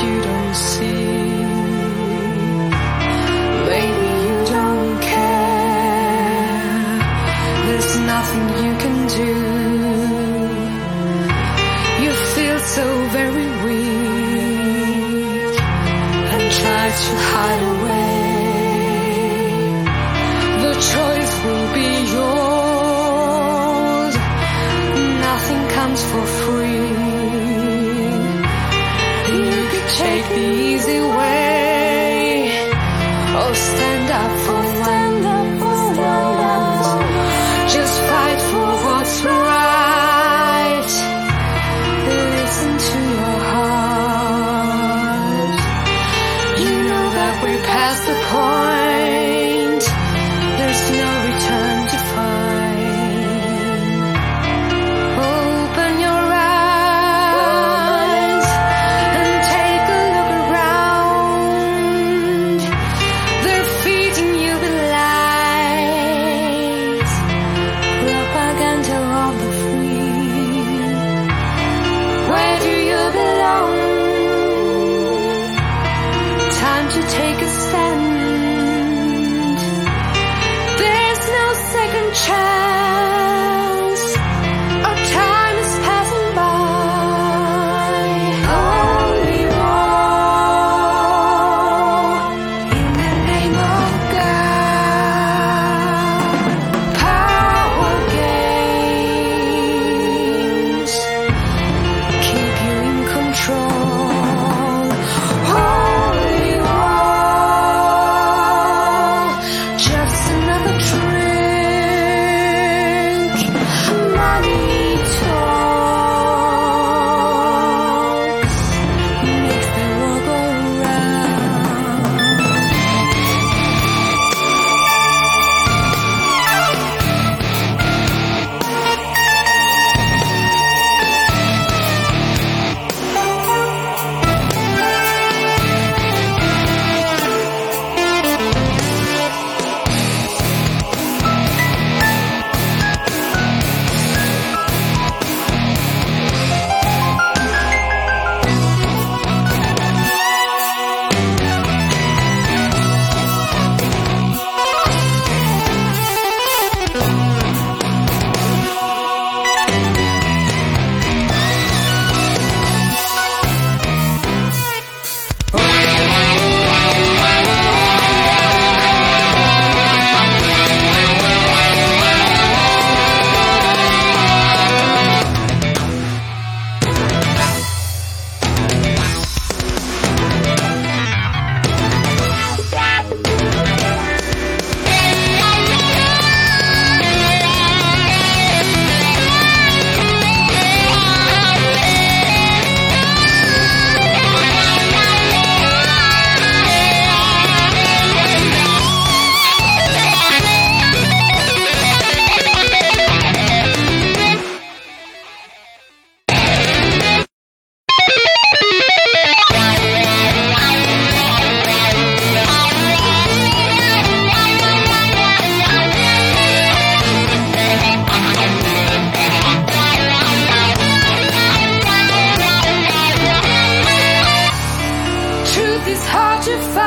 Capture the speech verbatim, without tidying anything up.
you don't see. Maybe you don't care. There's nothing you can do. You feel so very weak and try to hide away. The choice will be yours. Nothing comes for free. You could take the easy way or stand up for stand up for once. Just fight for what's right. Listen to your heart. You know that we're past the point. There's no return to find. Open your eyes and take a look around. They're feeding you with lies, propaganda on the free. Where do you belong? Time to take a stand. There's no second chance. Our time is passing by. Holy war in the name of God. Power games keep you in control. Holy war, just another drink. Money talks, makes the world go round. Truth is hard to find.